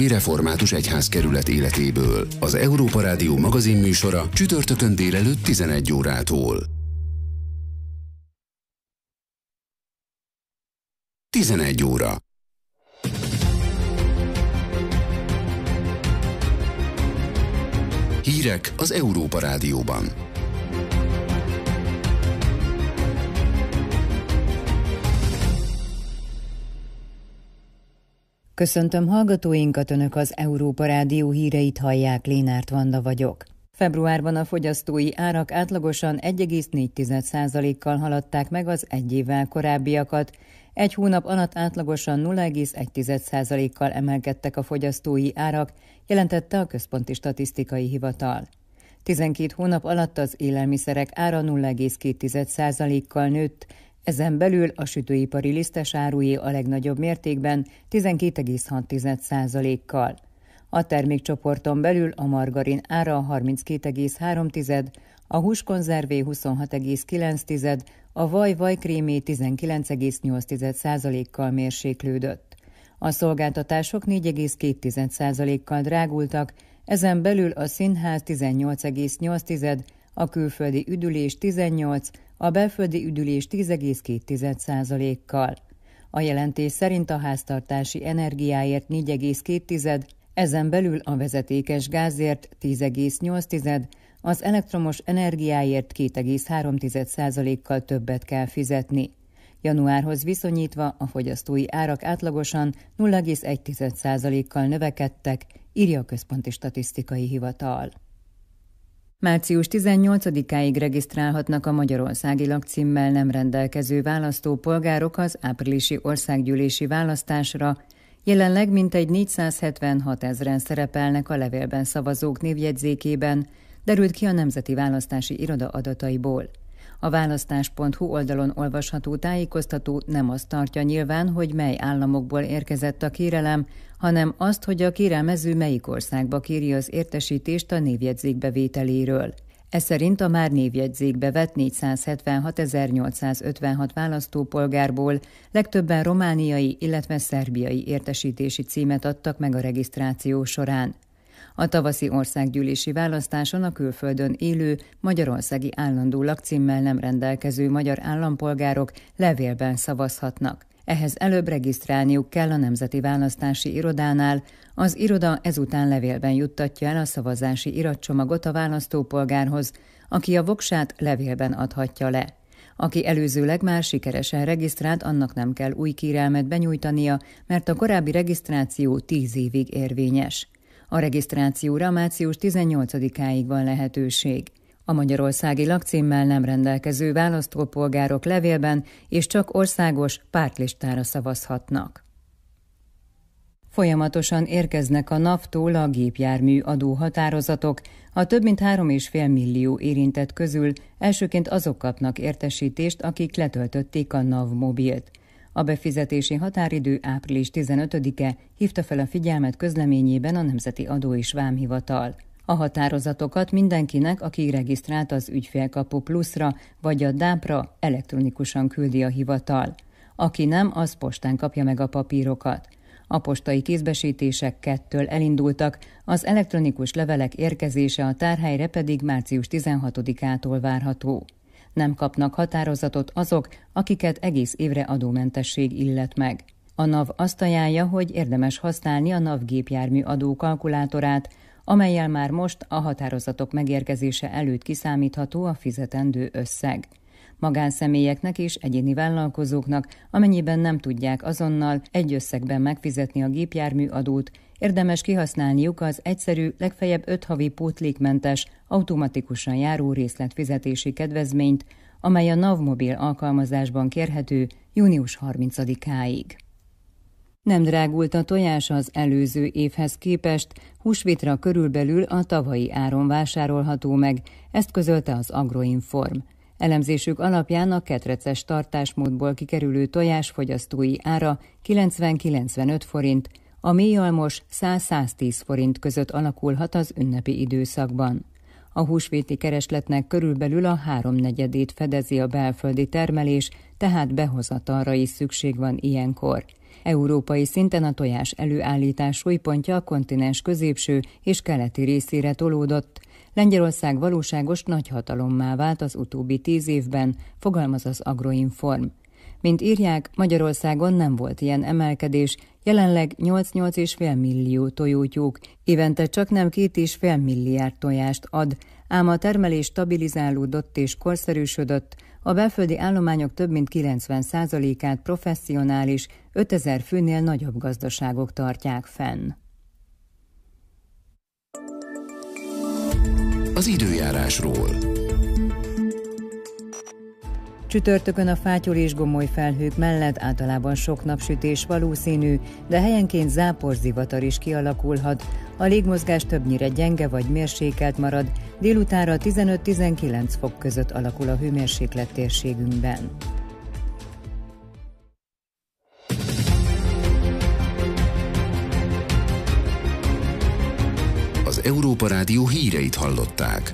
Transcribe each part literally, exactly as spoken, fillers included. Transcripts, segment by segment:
új református egyházkerület életéből. Az Európa Rádió magazinműsora csütörtökön délelőtt tizenegy órától. tizenegy óra. Hírek az Európa Rádióban. Köszöntöm hallgatóinkat, Önök az Európa Rádió híreit hallják, Lénárt Vanda vagyok. Februárban a fogyasztói árak átlagosan egy egész négy százalékkal haladták meg az egy évvel korábbiakat, egy hónap alatt átlagosan nulla egész egy százalékkal emelkedtek a fogyasztói árak, jelentette a Központi Statisztikai Hivatal. tizenkét hónap alatt az élelmiszerek ára nulla egész két százalékkal nőtt, ezen belül a sütőipari lisztes árué a legnagyobb mértékben tizenkét egész hat százalékkal. A termékcsoporton belül a margarin ára harminckét egész három, a húskonzervé huszonhat egész kilenc, a vaj vajkrémé tizenkilenc egész nyolc százalékkal mérséklődött. A szolgáltatások négy egész két százalékkal drágultak, ezen belül a színház tizennyolc egész nyolc, a külföldi üdülés tizennyolc, a belföldi üdülés tíz egész két százalékkal. A jelentés szerint a háztartási energiáért négy egész két, ezen belül a vezetékes gázért tíz egész nyolc, az elektromos energiáért két egész három százalékkal többet kell fizetni. Januárhoz viszonyítva a fogyasztói árak átlagosan nulla egész egy százalékkal növekedtek, írja a Központi Statisztikai Hivatal. március tizennyolcadikáig regisztrálhatnak a magyarországi lakcímmel nem rendelkező választópolgárok az áprilisi országgyűlési választásra. Jelenleg mintegy négyszázhetvenhat ezren szerepelnek a levélben szavazók névjegyzékében, derült ki a Nemzeti Választási Iroda adataiból. A választás pont hu oldalon olvasható tájékoztató nem azt tartja nyilván, hogy mely államokból érkezett a kérelem, hanem azt, hogy a kérelmező melyik országba kéri az értesítést a névjegyzék bevételéről. Ez szerint a már névjegyzékbe vett négyszázhetvenhatezer-nyolcszázötvenhat választópolgárból legtöbben romániai, illetve szerbiai értesítési címet adtak meg a regisztráció során. A tavaszi országgyűlési választáson a külföldön élő, magyarországi állandó lakcímmel nem rendelkező magyar állampolgárok levélben szavazhatnak. Ehhez előbb regisztrálniuk kell a Nemzeti Választási Irodánál, az iroda ezután levélben juttatja el a szavazási iratcsomagot a választópolgárhoz, aki a voksát levélben adhatja le. Aki előzőleg már sikeresen regisztrált, annak nem kell új kérelmet benyújtania, mert a korábbi regisztráció tíz évig érvényes. A regisztrációra március tizennyolcadikáig van lehetőség. A magyarországi lakcímmel nem rendelkező választópolgárok levélben és csak országos pártlistára szavazhatnak. Folyamatosan érkeznek a NAV-tól a gépjármű adóhatározatok. A több mint három és fél millió érintett közül elsőként azok kapnak értesítést, akik letöltötték a NAV mobilt. A befizetési határidő április tizenötödike, hívta fel a figyelmet közleményében a Nemzeti Adó és Vámhivatal. A határozatokat mindenkinek, aki regisztrált az Ügyfélkapu Pluszra vagy a dápra, elektronikusan küldi a hivatal. Aki nem, az postán kapja meg a papírokat. A postai kézbesítések kettől elindultak, az elektronikus levelek érkezése a tárhelyre pedig március tizenhatodikától várható. Nem kapnak határozatot azok, akiket egész évre adómentesség illet meg. A NAV azt ajánlja, hogy érdemes használni a NAV gépjármű adó kalkulátorát, amellyel már most a határozatok megérkezése előtt kiszámítható a fizetendő összeg. Magánszemélyeknek és egyéni vállalkozóknak, amennyiben nem tudják azonnal egy összegben megfizetni a gépjármű adót, érdemes kihasználniuk az egyszerű, legfeljebb öt havi pótlékmentes, automatikusan járó részletfizetési kedvezményt, amely a NAV mobil alkalmazásban kérhető június harmincadikáig. Nem drágult a tojás az előző évhez képest, húsvétra körülbelül a tavalyi áron vásárolható meg, ezt közölte az Agroinform. Elemzésük alapján a ketreces tartásmódból kikerülő tojás fogyasztói ára kilencven-kilencvenöt forint, a mélyalmos száz-száztíz forint között alakulhat az ünnepi időszakban. A húsvéti keresletnek körülbelül a háromnegyedét fedezi a belföldi termelés, tehát behozatalra is szükség van ilyenkor. Európai szinten a tojás előállítás súlypontja a kontinens középső és keleti részére tolódott. Lengyelország valóságos nagyhatalommá vált az utóbbi tíz évben, fogalmaz az Agroinform. Mint írják, Magyarországon nem volt ilyen emelkedés, jelenleg nyolc-nyolc egész öt millió tojótyúk, évente csak nem két egész öt milliárd tojást ad, ám a termelés stabilizálódott és korszerűsödött, a belföldi állományok több mint kilencven százalékát professzionális, ötezer főnél nagyobb gazdaságok tartják fenn. Az időjárásról. Csütörtökön a fátyol és gomoly felhők mellett általában sok napsütés valószínű, de helyenként záporzivatar is kialakulhat. A légmozgás többnyire gyenge vagy mérsékelt marad, délutánra tizenöt-tizenkilenc fok között alakul a hőmérséklet térségünkben. Az Európa Rádió híreit hallották.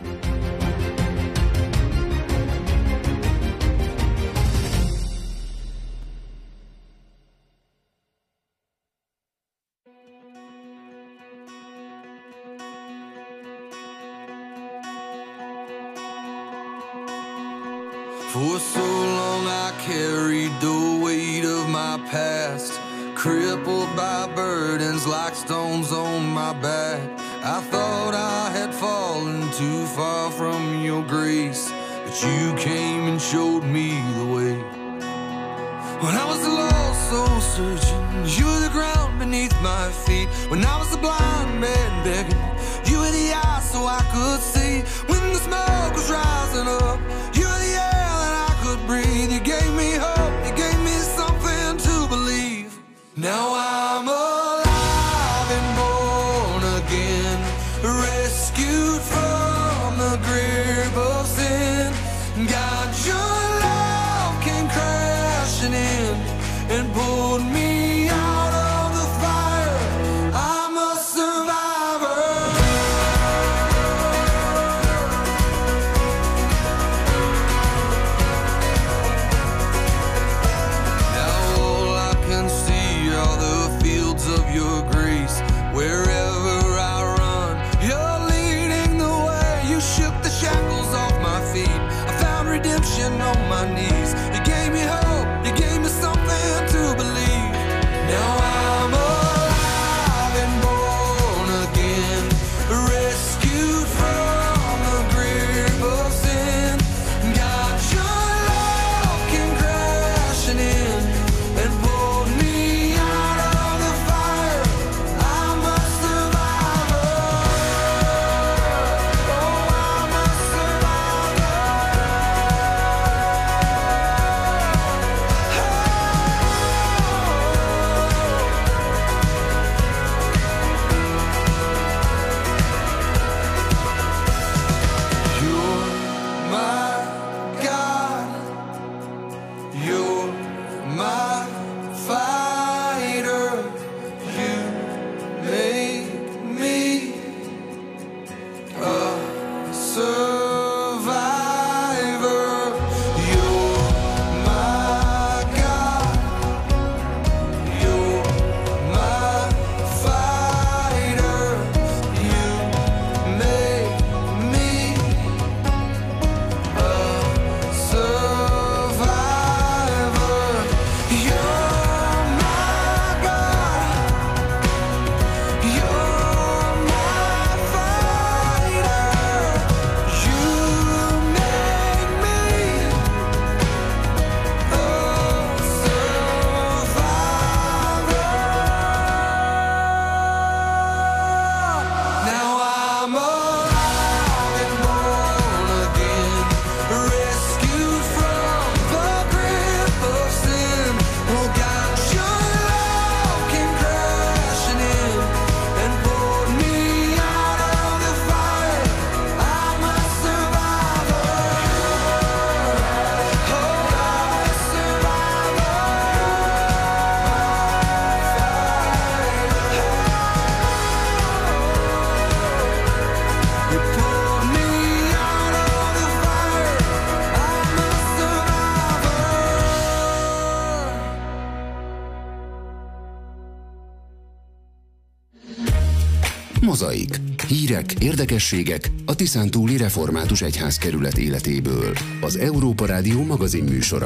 For so long I carried the weight of my past, crippled by burdens like stones on my back. I thought I had fallen too far from your grace, but you came and showed me the way. When I was lost, so searching, you were the ground beneath my feet. When I was a blind man begging, you were the eyes so I could see. When the smoke was rising up, you were the air that I could breathe. You gave me hope, you gave me something to believe. Now I'm alive and born again, rescued from the grip of sin. God, your love came crashing in and pulled me out of the fire. I'm a survivor. Now all I can see are the fields of your grace. Wherever I run, you're leading the way. You shook the shackles off my feet. I found redemption Mozaik. Hírek, érdekességek a Tiszántúli Református Egyházkerület életéből. Az Európa Rádió magazin műsora.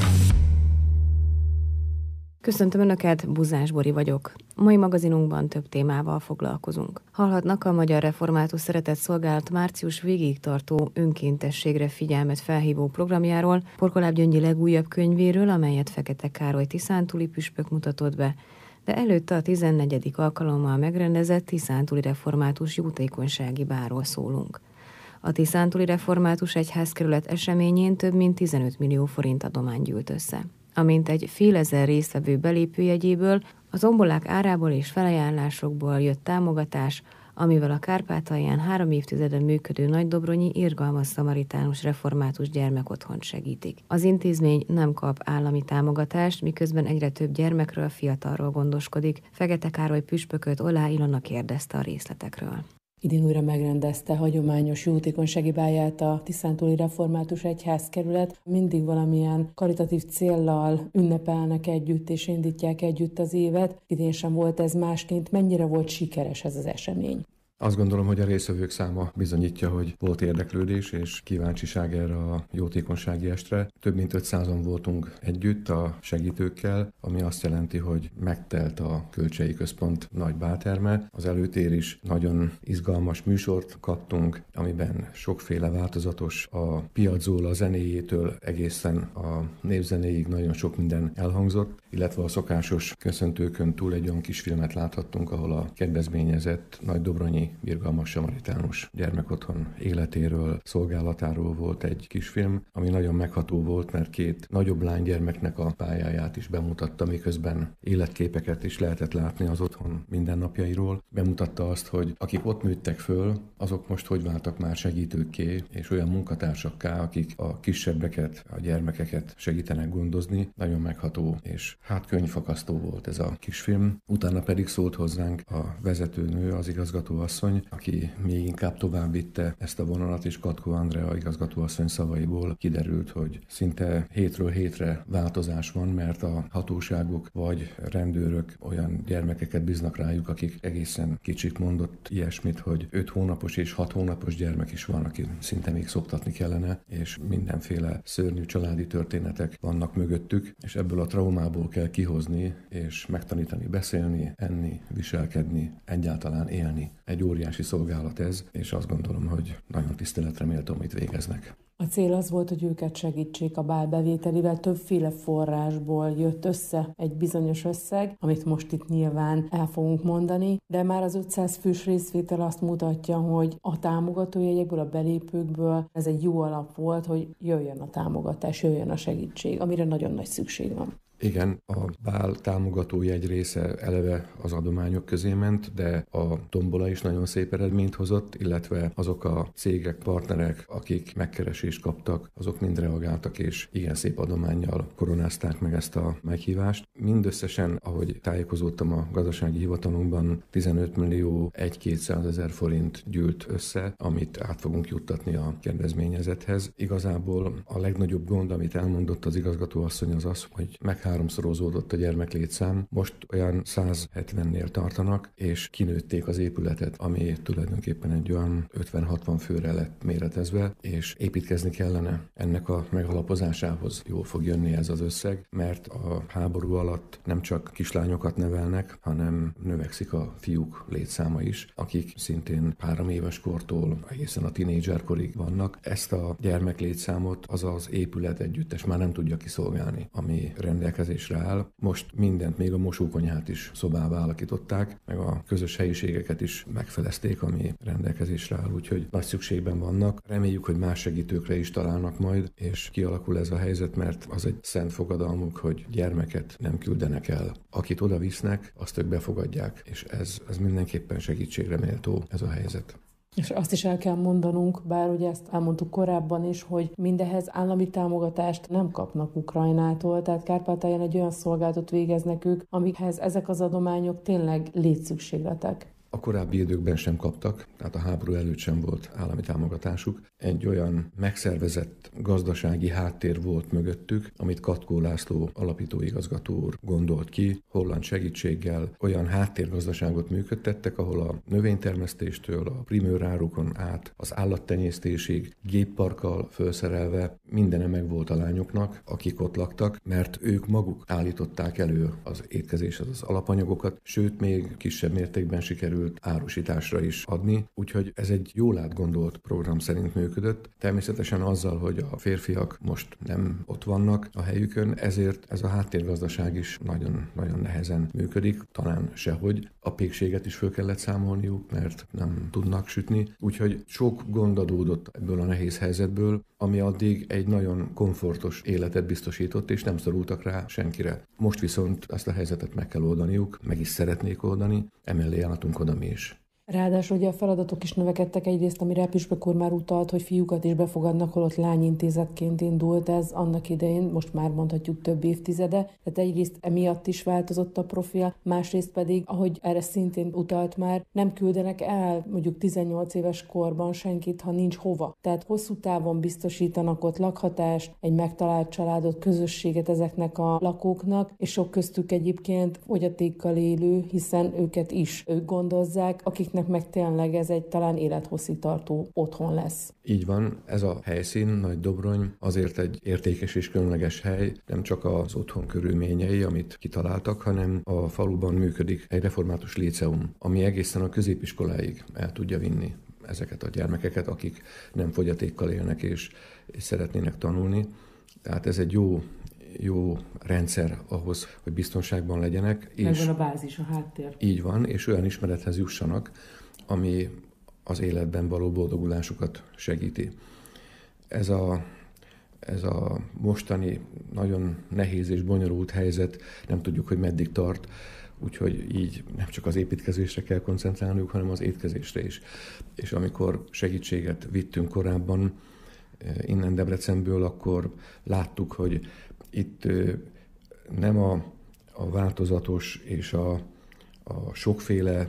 Köszöntöm Önöket, Buzás Bori vagyok. Mai magazinunkban több témával foglalkozunk. Hallhatnak a Magyar Református Szeretett Szolgálat március végéig tartó önkéntességre figyelmet felhívó programjáról, Porkoláb Gyöngyi legújabb könyvéről, amelyet Fekete Károly tiszántúli püspök mutatott be, de előtte a tizennegyedik alkalommal megrendezett Tiszántúli Református Jótékonysági Bálról szólunk. A Tiszántúli Református Egyházkerület eseményén több mint tizenöt millió forint adomány gyűlt össze. Amint egy fél ezer résztvevő belépőjegyéből, az ombolák árából és felajánlásokból jött támogatás, amivel a Kárpátalján három évtizede működő Nagydobronyi Irgalmas Szamaritánus Református Gyermekotthont segítik. Az intézmény nem kap állami támogatást, miközben egyre több gyermekről, fiatalról gondoskodik. Fekete Károly püspököt Olá Ilona kérdezte a részletekről. Idén újra megrendezte hagyományos jótékonysági bálját a Tiszántúli Református Egyházkerület. Mindig valamilyen karitatív céllal ünnepelnek együtt és indítják együtt az évet. Idén sem volt ez másként. Mennyire volt sikeres ez az esemény? Azt gondolom, hogy a résztvevők száma bizonyítja, hogy volt érdeklődés és kíváncsiság erre a jótékonysági estre. Több mint ötszázan voltunk együtt a segítőkkel, ami azt jelenti, hogy megtelt a Kölcsei Központ nagy bálterme. Az előtér is nagyon izgalmas műsort kaptunk, amiben sokféle változatos, a piazzóla zenéjétől egészen a népzenéig nagyon sok minden elhangzott, illetve a szokásos köszöntőkön túl egy olyan kis filmet láthattunk, ahol a kedvezményezett Nagydobronyi Irgalmas Szamaritánus Gyermekotthon életéről, szolgálatáról volt egy kisfilm, ami nagyon megható volt, mert két nagyobb lánygyermeknek a pályáját is bemutatta, miközben életképeket is lehetett látni az otthon mindennapjairól. Bemutatta azt, hogy akik ott nőttek föl, azok most hogy váltak már segítőkké, és olyan munkatársakká, akik a kisebbeket, a gyermekeket segítenek gondozni. Nagyon megható, és hát könyvfakasztó volt ez a kisfilm. Utána pedig szólt hozzánk a vezetőnő, az igazgatóasszony, aki még inkább tovább vitte ezt a vonalat, és Katkó Andrea igazgatóasszony szavaiból kiderült, hogy szinte hétről hétre változás van, mert a hatóságok vagy rendőrök olyan gyermekeket bíznak rájuk, akik egészen kicsik, mondott ilyesmit, hogy öt hónapos és hat hónapos gyermek is van, aki szinte még szoptatni kellene, és mindenféle szörnyű családi történetek vannak mögöttük, és ebből a traumából kell kihozni, és megtanítani beszélni, enni, viselkedni, egyáltalán élni. Egy óriási szolgálat ez, és azt gondolom, hogy nagyon tiszteletre méltó, amit végeznek. A cél az volt, hogy őket segítsék a bál bevételével, többféle forrásból jött össze egy bizonyos összeg, amit most itt nyilván el fogunk mondani, de már az ötszáz fős részvétel azt mutatja, hogy a támogatójegyekből, a belépőkből ez egy jó alap volt, hogy jöjjön a támogatás, jöjjön a segítség, amire nagyon nagy szükség van. Igen, a bál támogatói egy része eleve az adományok közé ment, de a tombola is nagyon szép eredményt hozott, illetve azok a cégek, partnerek, akik megkeresést kaptak, azok mind reagáltak, és igen szép adománnyal koronázták meg ezt a meghívást. Mindösszesen, ahogy tájékozódtam a gazdasági hivatalunkban, tizenöt millió egy-kétszázezer forint gyűlt össze, amit át fogunk juttatni a kedvezményezethez. Igazából a legnagyobb gond, amit elmondott az igazgatóasszony, az az, hogy meg háromszorozódott a gyermeklétszám, most olyan száz hetvennél tartanak, és kinőtték az épületet, ami tulajdonképpen egy olyan ötven-hatvan főre lett méretezve, és építkezni kellene. Ennek a megalapozásához jól fog jönni ez az összeg, mert a háború alatt nem csak kislányokat nevelnek, hanem növekszik a fiúk létszáma is, akik szintén három éves kortól egészen a tinédzserkorig vannak. Ezt a gyermeklétszámot az az épület együttes már nem tudja kiszolgálni, ami rendelkezik áll. Most mindent, még a mosókonyhát is szobává alakították, meg a közös helyiségeket is megfelezték, ami rendelkezésre áll, úgyhogy nagy szükségben vannak. Reméljük, hogy más segítőkre is találnak majd, és kialakul ez a helyzet, mert az egy szent fogadalmuk, hogy gyermeket nem küldenek el. Akit oda visznek, azt ők befogadják, és ez, ez mindenképpen segítségre méltó ez a helyzet. És azt is el kell mondanunk, bár ugye ezt elmondtuk korábban is, hogy mindehez állami támogatást nem kapnak Ukrajnától, tehát Kárpátalján egy olyan szolgálatot végeznek ők, amikhez ezek az adományok tényleg létszükségletek. a korábbi időkben sem kaptak, tehát a háború előtt sem volt állami támogatásuk. Egy olyan megszervezett gazdasági háttér volt mögöttük, amit Katkó László alapítóigazgató úr gondolt ki, holland segítséggel olyan háttérgazdaságot működtettek, ahol a növénytermesztéstől a primőrárukon át az állattenyésztésig gépparkkal felszerelve mindene meg volt a lányoknak, akik ott laktak, mert ők maguk állították elő az étkezéshez az alapanyagokat, sőt még kisebb mértékben sikerült árusításra is adni, úgyhogy ez egy jól átgondolt program szerint működött. Természetesen azzal, hogy a férfiak most nem ott vannak a helyükön, ezért ez a háttérgazdaság is nagyon-nagyon nehezen működik, talán sehogy. A pékséget is föl kellett számolniuk, mert nem tudnak sütni, úgyhogy sok gond adódott ebből a nehéz helyzetből, ami addig egy nagyon komfortos életet biztosított, és nem szorultak rá senkire. Most viszont ezt a helyzetet meg kell oldaniuk, meg is szeretnék oldani, emellé állhatunk oda mi is. Ráadásul ugye a feladatok is növekedtek, egyrészt, amire Püspök úr már utalt, hogy fiúkat is befogadnak, holott lányintézetként indult ez annak idején, most már mondhatjuk több évtizede. Tehát egyrészt emiatt is változott a profil, másrészt pedig, ahogy erre szintén utalt már, nem küldenek el mondjuk tizennyolc éves korban senkit, ha nincs hova. Tehát hosszú távon biztosítanak ott lakhatást, egy megtalált családot, közösséget ezeknek a lakóknak, és sok köztük egyébként fogyatékkal élő, hiszen őket is ők gondozzák, akiknek meg tényleg ez egy talán élethosszígtartó otthon lesz. Így van, ez a helyszín, Nagydobrony azért egy értékes és különleges hely, nem csak az otthon körülményei, amit kitaláltak, hanem a faluban működik egy református líceum, ami egészen a középiskoláig el tudja vinni ezeket a gyermekeket, akik nem fogyatékkal élnek és, és szeretnének tanulni. Tehát ez egy jó jó rendszer ahhoz, hogy biztonságban legyenek. Megvan a bázis, a háttér. Így van, és olyan ismerethez jussanak, ami az életben való boldogulásukat segíti. Ez a, ez a mostani nagyon nehéz és bonyolult helyzet, nem tudjuk, hogy meddig tart, úgyhogy így nem csak az építkezésre kell koncentrálniuk, hanem az étkezésre is. És amikor segítséget vittünk korábban innen Debrecenből, akkor láttuk, hogy itt nem a, a változatos és a, a sokféle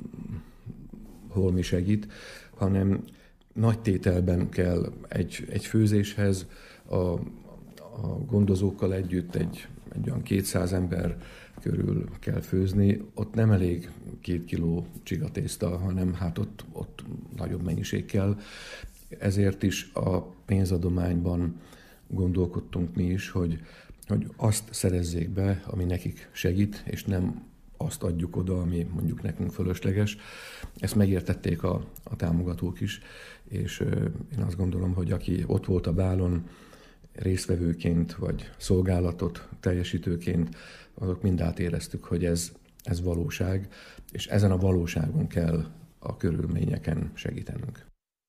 holmi segít, hanem nagy tételben kell egy, egy főzéshez a, a gondozókkal együtt egy, egy olyan kétszáz ember körül kell főzni. Ott nem elég két kiló csigatészta, hanem hát ott, ott nagyobb mennyiség kell. Ezért is a pénzadományban gondolkodtunk mi is, hogy, hogy azt szerezzék be, ami nekik segít, és nem azt adjuk oda, ami mondjuk nekünk fölösleges. Ezt megértették a, a támogatók is, és ö, én azt gondolom, hogy aki ott volt a bálon résztvevőként, vagy szolgálatot teljesítőként, azok mind átéreztük, hogy ez, ez valóság, és ezen a valóságon kell a körülményeken segítenünk.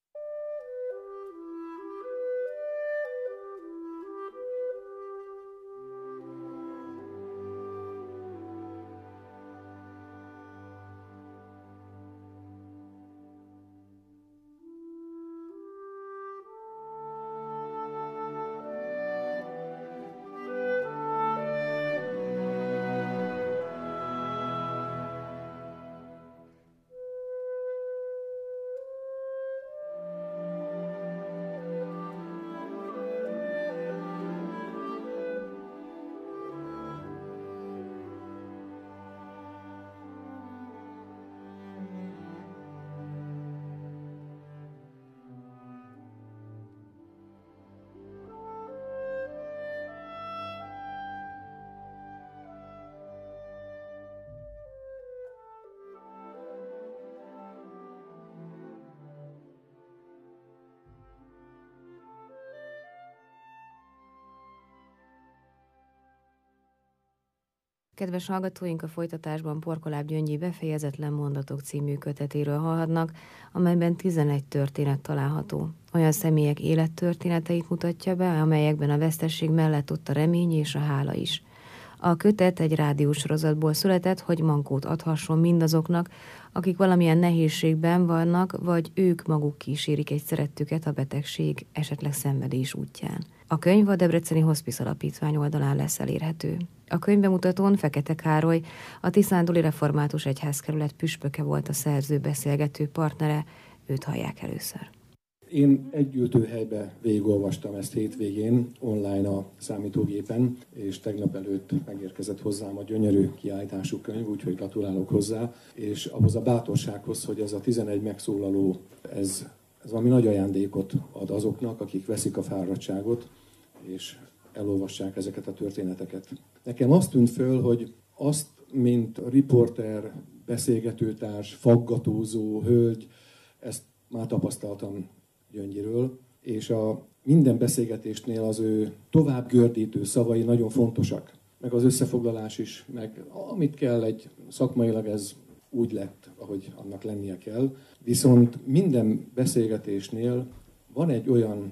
Kedves hallgatóink, a folytatásban Porkoláb Gyöngyi Befejezetlen mondatok című kötetéről hallhatnak, amelyben tizenegy történet található. Olyan személyek élettörténeteit mutatja be, amelyekben a vesztesség mellett ott a remény és a hála is. A kötet egy rádiósorozatból született, hogy mankót adhasson mindazoknak, akik valamilyen nehézségben vannak, vagy ők maguk kísérik egy szerettüket a betegség, esetleg szenvedés útján. A könyv a Debreceni Hospice Alapítvány oldalán lesz elérhető. A könyvbemutatón Fekete Károly, a Tiszántúli Református Egyházkerület püspöke volt a szerző beszélgető partnere, őt hallják először. Én egy ültőhelybe végigolvastam ezt hétvégén online a számítógépen, és tegnap előtt megérkezett hozzám a gyönyörű kiállítású könyv, úgyhogy gratulálok hozzá, és ahhoz a bátorsághoz, hogy ez a tizenegy megszólaló, ez, ez valami nagy ajándékot ad azoknak, akik veszik a fáradtságot, és elolvassák ezeket a történeteket. Nekem azt tűnt föl, hogy azt, mint riporter, beszélgetőtárs, faggatózó hölgy, ezt már tapasztaltam Gyöngyiről, és a minden beszélgetésnél az ő tovább gördítő szavai nagyon fontosak, meg az összefoglalás is, meg amit kell, egy szakmailag ez úgy lett, ahogy annak lennie kell. Viszont minden beszélgetésnél van egy olyan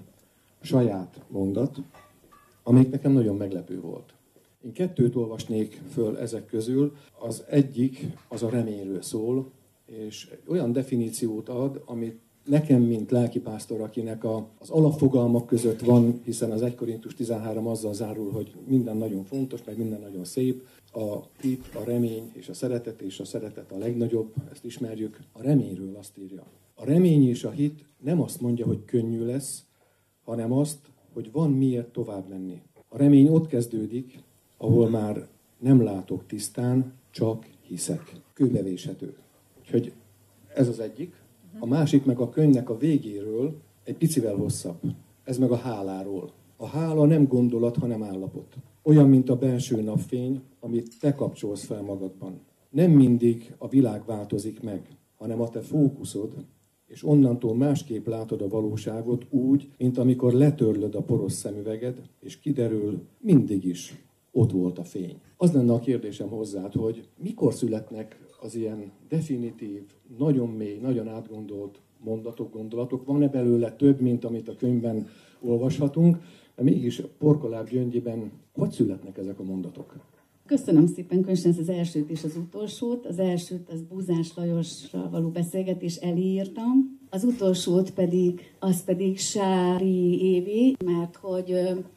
saját mondat, amelyik nekem nagyon meglepő volt. Én kettőt olvasnék föl ezek közül, az egyik az a reményről szól, és olyan definíciót ad, amit nekem, mint lelkipásztor, akinek a, az alapfogalmak között van, hiszen az egy Korintus tizenhárom azzal zárul, hogy minden nagyon fontos, meg minden nagyon szép, a hit, a remény és a szeretet, és a szeretet a legnagyobb, ezt ismerjük. A reményről azt írja. A remény és a hit nem azt mondja, hogy könnyű lesz, hanem azt, hogy van miért tovább menni. A remény ott kezdődik, ahol már nem látok tisztán, csak hiszek. Kőbevéshető. Úgyhogy ez az egyik. A másik meg a könyvnek a végéről egy picivel hosszabb. Ez meg a háláról. A hála nem gondolat, hanem állapot. Olyan, mint a belső napfény, amit te kapcsolsz fel magadban. Nem mindig a világ változik meg, hanem a te fókuszod, és onnantól másképp látod a valóságot úgy, mint amikor letörlöd a poros szemüveged, és kiderül, mindig is ott volt a fény. Az lenne a kérdésem hozzád, hogy mikor születnek az ilyen definitív, nagyon mély, nagyon átgondolt mondatok, gondolatok. Van-e belőle több, mint amit a könyvben olvashatunk, de mégis Porkoláb Gyöngyiben hogy születnek ezek a mondatok? Köszönöm szépen, különösen az elsőt és az utolsót. Az elsőt, az Búzás Lajossal való beszélgetés elírtam. Az utolsót pedig, az pedig Sári Évi, mert hogy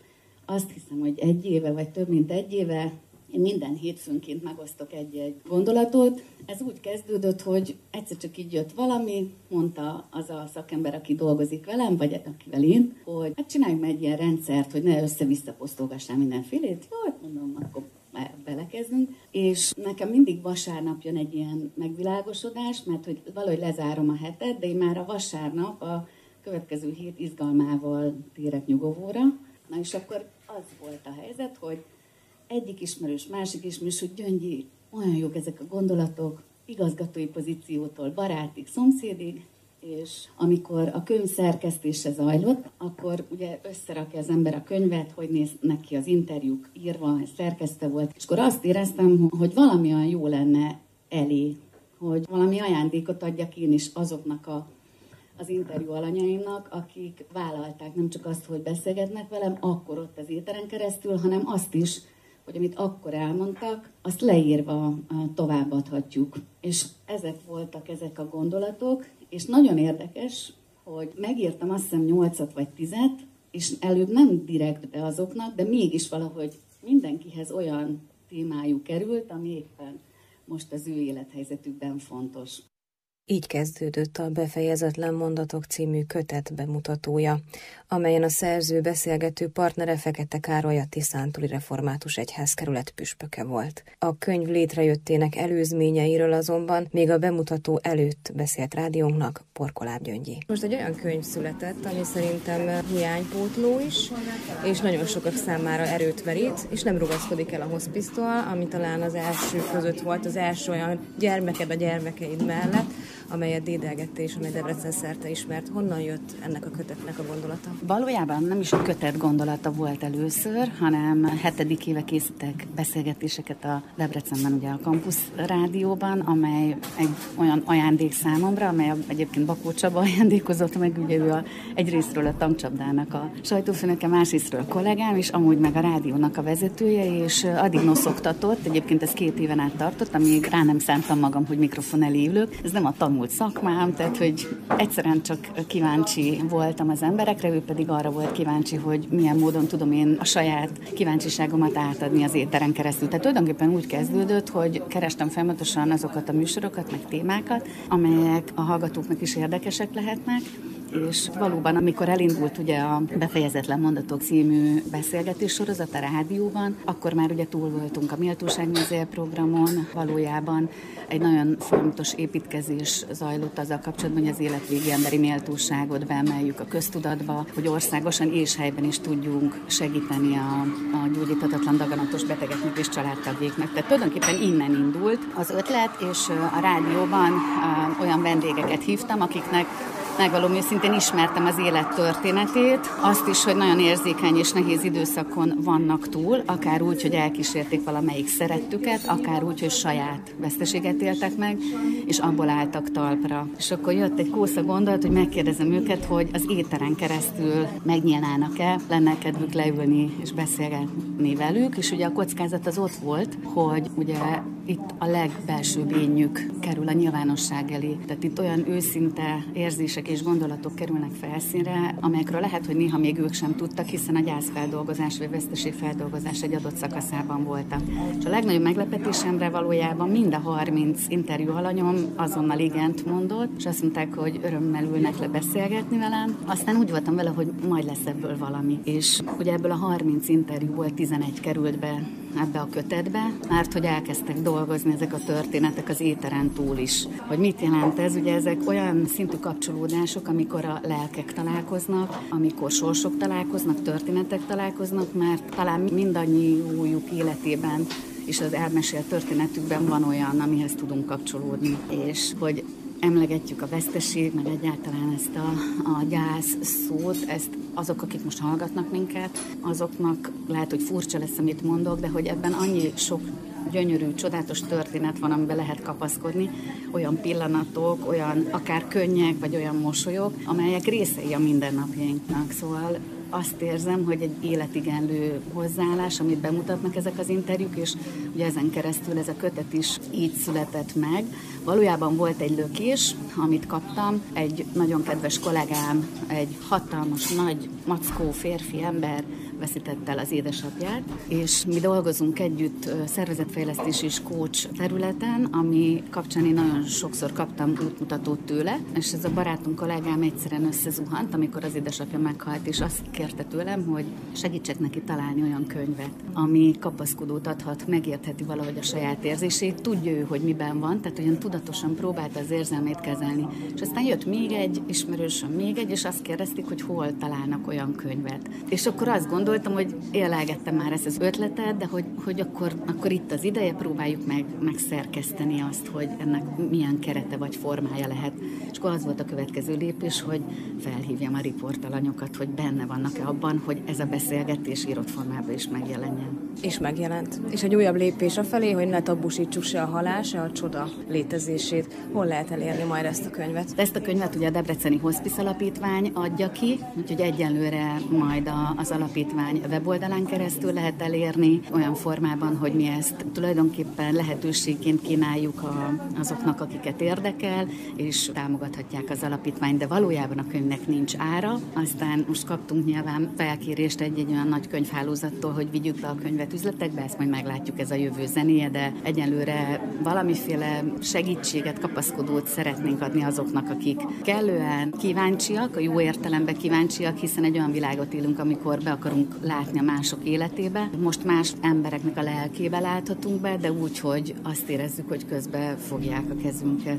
azt hiszem, hogy egy éve, vagy több mint egy éve, én minden hétfőnként megosztok egy-egy gondolatot. Ez úgy kezdődött, hogy egyszer csak így jött valami, mondta az a szakember, aki dolgozik velem, vagy akivel én, hogy hát csináljunk egy ilyen rendszert, hogy ne össze-vissza posztolgassál mindenfélét. Jó, hát mondom, akkor már belekezdünk. És nekem mindig vasárnap jön egy ilyen megvilágosodás, mert hogy valahogy lezárom a hetet, de én már a vasárnap a következő hét izgalmával térek nyugovóra. Na és akkor az volt a helyzet, hogy egyik ismerős, másik ismerős, hogy Gyöngyi, olyan jók ezek a gondolatok, igazgatói pozíciótól barátig, szomszédig, és amikor a könyv szerkesztése zajlott, akkor ugye összerakja az ember a könyvet, hogy néznek ki az interjúk írva, szerkesztő volt, és akkor azt éreztem, hogy valami olyan jó lenne elé, hogy valami ajándékot adjak én is azoknak a az interjú alanyaimnak, akik vállalták nem csak azt, hogy beszélgetnek velem, akkor ott az éteren keresztül, hanem azt is, hogy amit akkor elmondtak, azt leírva továbbadhatjuk. És ezek voltak ezek a gondolatok, és nagyon érdekes, hogy megírtam azt hiszem nyolcat vagy tizet, és előbb nem direktbe azoknak, de mégis valahogy mindenkihez olyan témájú került, ami éppen most az ő élethelyzetükben fontos. Így kezdődött a Befejezetlen mondatok című kötet bemutatója, amelyen a szerző beszélgető partnere Fekete Károly, a Tiszántúli Református Egyházkerület püspöke volt. A könyv létrejöttének előzményeiről azonban még a bemutató előtt beszélt rádiónknak Porkoláb Gyöngyi. Most egy olyan könyv született, ami szerintem hiánypótló is, és nagyon sokak számára erőt verít, és nem rugaszkodik el a hospice-tól, ami talán az első között volt, az első olyan gyermeked a gyermekeid mellett, amelyet dédelgette és amely Debrecen szerte ismert. Honnan jött ennek a kötetnek a gondolata? Valójában nem is a kötet gondolata volt először, hanem hetedik éve készítek beszélgetéseket a Debrecenben, ugye a Campus Rádióban, amely egy olyan ajándék számomra, amely egyébként Bakó Csaba ajándékozott meg, ugye ő a, egyrésztről a Tankcsapdának a sajtófőnöke, másrésztről a kollégám, és amúgy meg a rádiónak a vezetője, és addig noszoktatott, egyébként ez két éven át tartott, amíg rá nem szántam magam, hogy mikrofon elé ülök. Ez nem a tanult szakmám, tehát hogy egyszerűen csak kíváncsi voltam az emberekre, ő pedig arra volt kíváncsi, hogy milyen módon tudom én a saját kíváncsiságomat átadni az éteren keresztül. Tehát tulajdonképpen úgy kezdődött, hogy kerestem folyamatosan azokat a műsorokat, meg témákat, amelyek a hallgatóknak is érdekesek lehetnek, és valóban, amikor elindult ugye a Befejezetlen mondatok című beszélgetés sorozat a rádióban, akkor már ugye túl voltunk a Méltóságműzél programon, valójában egy nagyon fontos építkezés zajlott azzal kapcsolatban, hogy az életvégi emberi méltóságot beemeljük a köztudatba, hogy országosan és helyben is tudjunk segíteni a, a gyógyíthatatlan daganatos betegeknek és családtagjaiknak. Tehát tulajdonképpen innen indult az ötlet, és a rádióban olyan vendégeket hívtam, akiknek megvalóm őszintén ismertem az élet történetét, azt is, hogy nagyon érzékeny és nehéz időszakon vannak túl, akár úgy, hogy elkísérték valamelyik szerettüket, akár úgy, hogy saját veszteséget éltek meg, és abból álltak talpra. És akkor jött egy kósza gondolat, hogy megkérdezem őket, hogy az éteren keresztül megnyílnának-e, lenne kedvük leülni és beszélgetni velük, és ugye a kockázat az ott volt, hogy ugye itt a legbelsőbb énjük kerül a nyilvánosság elé. Tehát itt olyan őszinte érzések és gondolatok kerülnek felszínre, amelyekről lehet, hogy néha még ők sem tudtak, hiszen a gyászfeldolgozás vagy veszteségfeldolgozás egy adott szakaszában voltak. És a legnagyobb meglepetésemre valójában mind a harminc interjú alanyom azonnal igent mondott, és azt mondták, hogy örömmel ülnek le beszélgetni velem. Aztán úgy voltam vele, hogy majd lesz ebből valami. És ugye ebből a harminc interjúból tizenegy került be ebbe a kötetbe, mert hogy elkezdtek dolgozni ezek a történetek az éteren túl is. Hogy mit jelent ez? Ugye ezek olyan szintű kapcsolódások, amikor a lelkek találkoznak, amikor sorsok találkoznak, történetek találkoznak, mert talán mindannyiójuk életében és az elmesélt történetükben van olyan, amihez tudunk kapcsolódni. És hogy emlegetjük a veszteség, meg egyáltalán ezt a, a gyász szót, ezt azok, akik most hallgatnak minket, azoknak lehet, hogy furcsa lesz, amit mondok, de hogy ebben annyi sok gyönyörű, csodálatos történet van, amiben lehet kapaszkodni, olyan pillanatok, olyan akár könnyek, vagy olyan mosolyok, amelyek részei a mindennapjainknak. Szóval azt érzem, hogy egy életigenlő hozzáállás, amit bemutatnak ezek az interjúk, és ugye ezen keresztül ez a kötet is így született meg. Valójában volt egy lökés, amit kaptam, egy nagyon kedves kollégám, egy hatalmas, nagy, mackó férfi ember veszítette el az édesapját, és mi dolgozunk együtt szervezetfejlesztés és coach területen, ami kapcsán én nagyon sokszor kaptam útmutatót tőle, és ez a barátunk, kollégám egyszerűen összezuhant, amikor az édesapja meghalt, és azt kérte tőlem, hogy segítsek neki találni olyan könyvet, ami kapaszkodót adhat, megértheti valahogy a saját érzését, tudja ő, hogy miben van, tehát olyan tudatosan próbálta az érzelmét kezelni. És aztán jött még egy ismerősöm, még egy, és azt kérdezték, hogy hol találnak olyan könyvet. És akkor azt gondoltam, hogy élelgettem már ezt az ötletet, de hogy, hogy akkor, akkor itt az ideje, próbáljuk meg megszerkeszteni azt, hogy ennek milyen kerete vagy formája lehet. És akkor az volt a következő lépés, hogy felhívjam a riportalanyokat, hogy benne vannak-e abban, hogy ez a beszélgetés írott formában is megjelenjen. És megjelent. És egy újabb lépés afelé, hogy ne tabbusítsuk se a halál, se a csoda létezését. Hol lehet elérni majd ezt a könyvet? Ezt a könyvet ugye a Debreceni Hospice Alapítvány adja ki, úgyhogy egyelőre majd a, az alapítvány weboldalán keresztül lehet elérni, olyan formában, hogy mi ezt tulajdonképpen lehetőségként kínáljuk a, azoknak, akiket érdekel, és támogathatják az alapítványt, de valójában a könyvnek nincs ára. Aztán most kaptunk nyilván felkérést egy-egy olyan nagy könyvhálózattól, hogy vigyük be a könyvet üzletekbe, ezt majd meglátjuk, ez a jövő zenéje, de egyelőre valamiféle segítséget, kapaszkodót szeretnénk adni azoknak, akik kellően kíváncsiak, a jó értelemben kíváncsiak, hiszen egy olyan világot élünk, amikor be akarunk látni a mások életébe. Most más embereknek a lelkébe láthatunk be, de úgy, hogy azt érezzük, hogy közben fogják a kezünket.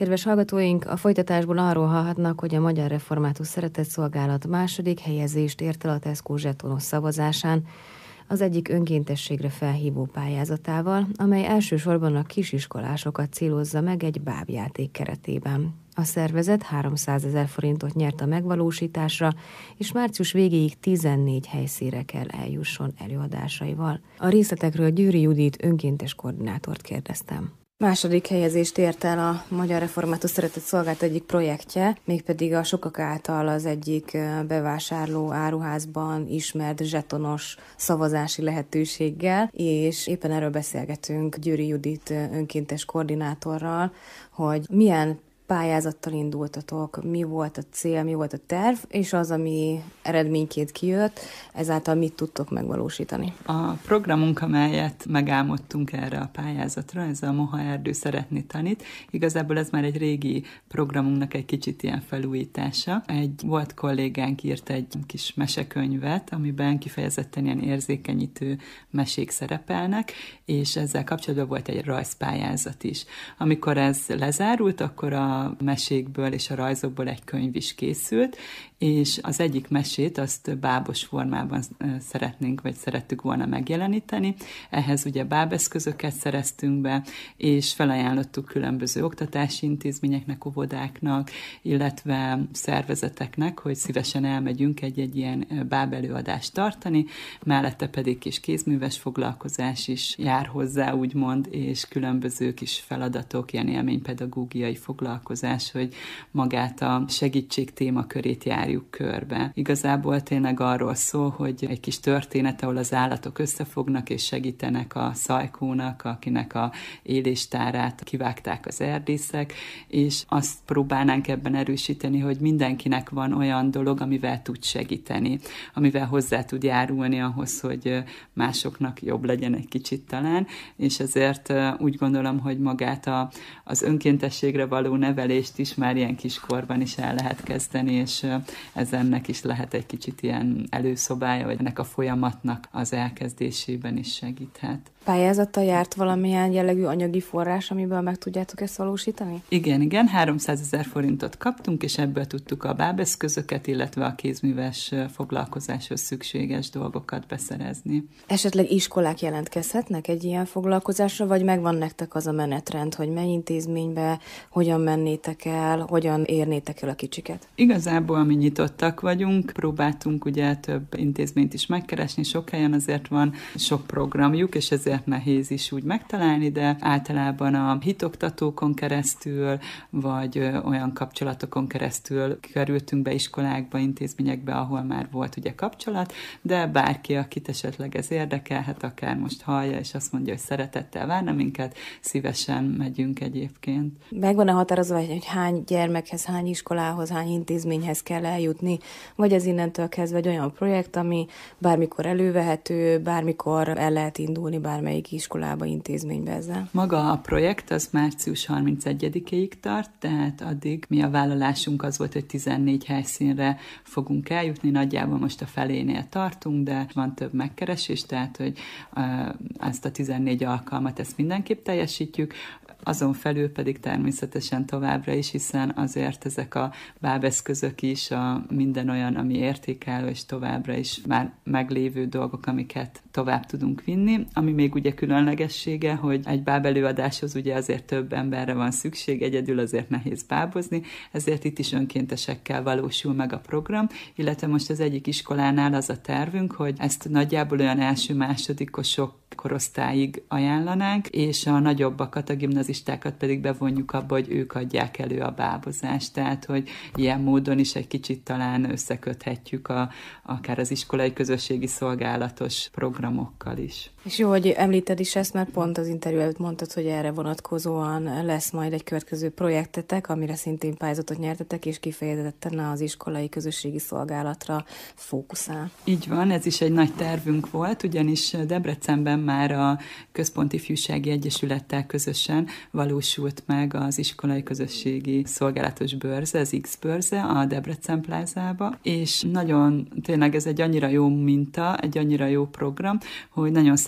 Kedves hallgatóink, a folytatásból arról hallhatnak, hogy a Magyar Református Szeretetszolgálat második helyezést ért el a Tesco zsetonos szavazásán, az egyik önkéntességre felhívó pályázatával, amely elsősorban a kisiskolásokat célozza meg egy bábjáték keretében. A szervezet háromszázezer forintot nyert a megvalósításra, és március végéig tizennégy helyszínre kell eljusson előadásaival. A részletekről Győri Judit önkéntes koordinátort kérdeztem. Második helyezést ért el a Magyar Református Szeretetszolgálat egyik projektje, mégpedig a sokak által az egyik bevásárló áruházban ismert zsetonos szavazási lehetőséggel, és éppen erről beszélgetünk Győri Judit önkéntes koordinátorral, hogy milyen pályázattal indultatok, mi volt a cél, mi volt a terv, és az, ami eredményként kijött, ezáltal mit tudtok megvalósítani? A programunk, amelyet megálmodtunk erre a pályázatra, ez a Moha Erdő szeretni tanít. Igazából ez már egy régi programunknak egy kicsit ilyen felújítása. Egy volt kollégánk írt egy kis mesekönyvet, amiben kifejezetten ilyen érzékenyítő mesék szerepelnek, és ezzel kapcsolatban volt egy rajzpályázat is. Amikor ez lezárult, akkor a mesékből és a rajzokból egy könyv is készült, és az egyik mesét azt bábos formában szeretnénk, vagy szerettük volna megjeleníteni. Ehhez ugye bábeszközöket szereztünk be, és felajánlottuk különböző oktatási intézményeknek, óvodáknak, illetve szervezeteknek, hogy szívesen elmegyünk egy-egy ilyen bábelőadást tartani, mellette pedig kis kézműves foglalkozás is jár hozzá, úgymond, és különböző kis feladatok, ilyen élménypedagógiai foglalkozás, hogy magát a segítség témakörét járjuk körbe. Igazából tényleg arról szól, hogy egy kis történet, ahol az állatok összefognak és segítenek a szajkónak, akinek a éléstárát kivágták az erdészek, és azt próbálnánk ebben erősíteni, hogy mindenkinek van olyan dolog, amivel tud segíteni, amivel hozzá tud járulni ahhoz, hogy másoknak jobb legyen egy kicsit talán, és ezért úgy gondolom, hogy magát a, az önkéntességre való nevelést is már ilyen kiskorban is el lehet kezdeni, és ez ennek is lehet egy kicsit ilyen előszobája, vagy ennek a folyamatnak az elkezdésében is segíthet. Pályázattal járt valamilyen jellegű anyagi forrás, amiből meg tudjátok ezt valósítani? Igen, igen, háromszázezer forintot kaptunk, és ebből tudtuk a bábeszközöket, illetve a kézműves foglalkozáshoz szükséges dolgokat beszerezni. Esetleg iskolák jelentkezhetnek egy ilyen foglalkozásra, vagy megvan nektek az a menetrend, hogy mely intézménybe, hogyan mennétek el, hogyan érnétek el a kicsiket? Igazából mi nyitottak vagyunk, próbáltunk ugye több intézményt is megkeresni, sok helyen azért van sok programjuk, és ezért nehéz is úgy megtalálni, de általában a hitoktatókon keresztül, vagy olyan kapcsolatokon keresztül kerültünk be iskolákba, intézményekbe, ahol már volt ugye kapcsolat, de bárki, akit esetleg ez érdekelhet, akár most hallja, és azt mondja, hogy szeretettel várna minket, szívesen megyünk egyébként. Megvan-e határozva, hogy hány gyermekhez, hány iskolához, hány intézményhez kell eljutni, vagy ez innentől kezdve egy olyan projekt, ami bármikor elővehető, bármikor el lehet indulni, bármelyik iskolába, intézménybe ezzel? Maga a projekt az március harmincegyedikéig tart, tehát addig mi a vállalásunk az volt, hogy tizennégy helyszínre fogunk eljutni, nagyjából most a felénél tartunk, de van több megkeresés, tehát hogy ezt a tizennégy alkalmat ezt mindenképp teljesítjük, azon felül pedig természetesen továbbra is, hiszen azért ezek a bábeszközök is, a minden olyan, ami értékelő, és továbbra is már meglévő dolgok, amiket tovább tudunk vinni. Ami még ugye különlegessége, hogy egy bábelőadáshoz ugye azért több emberre van szükség, egyedül azért nehéz bábozni, ezért itt is önkéntesekkel valósul meg a program, illetve most az egyik iskolánál az a tervünk, hogy ezt nagyjából olyan első-másodikosok korosztályig ajánlanánk, és a nagyobbakat, a gimnazistákat pedig bevonjuk abba, hogy ők adják elő a bábozást, tehát hogy ilyen módon is egy kicsit talán összeköthetjük a, akár az iskolai közösségi szolgálatos programokkal is. És jó, hogy említed is ezt, mert pont az interjú előtt mondtad, hogy erre vonatkozóan lesz majd egy következő projektetek, amire szintén pályázatot nyertetek, és kifejezetten az iskolai közösségi szolgálatra fókuszál. Így van, ez is egy nagy tervünk volt, ugyanis Debrecenben már a Központi Ifjúsági Egyesülettel közösen valósult meg az iskolai közösségi szolgálatos bőrze, az X-bőrze a Debrecen plázába, és nagyon, tényleg ez egy annyira jó minta, egy annyira jó program, hogy nagyon